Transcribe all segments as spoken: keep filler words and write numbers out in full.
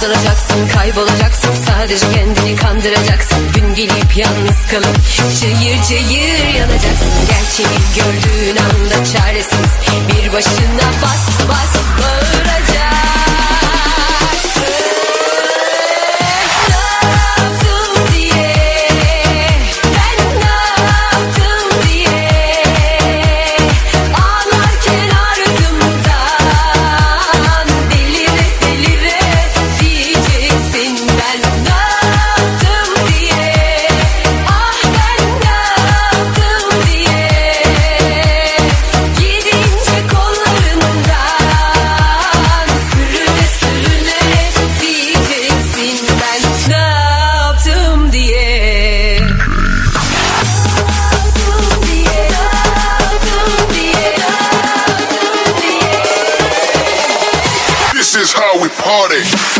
Aldanacaksın, kaybolacaksın, sadece kendini kandıracaksın. Gün gelip yalnız kalıp çayır çayır yanacaksın. Gerçeği gördüğün anda çaresiz bir başına bas bas bağıracaksın. This is how we party.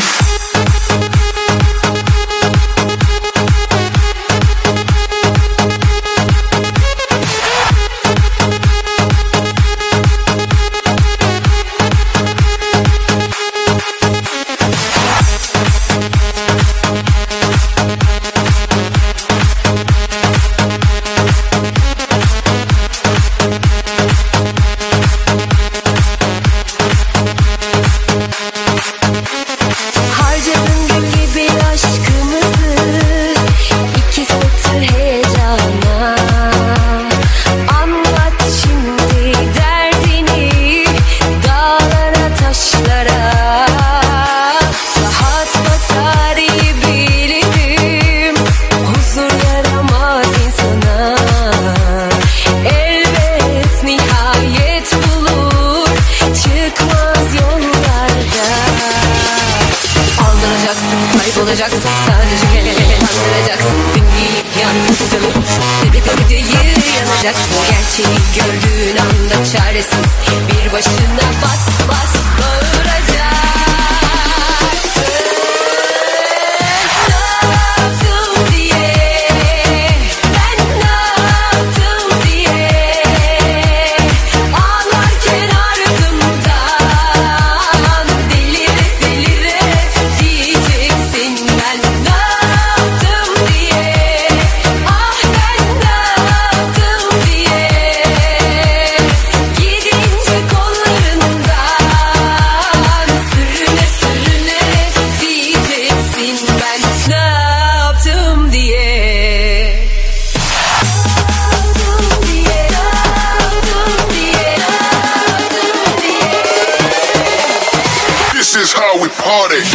Kaybolacaksın, sadece kendini kandıracaksın. Gün gelip yalnız kalıp çayır yanacaksın. Gerçeği gördüğün anda çaresiz bir başına bas bas bağıracaksın. This is how we party.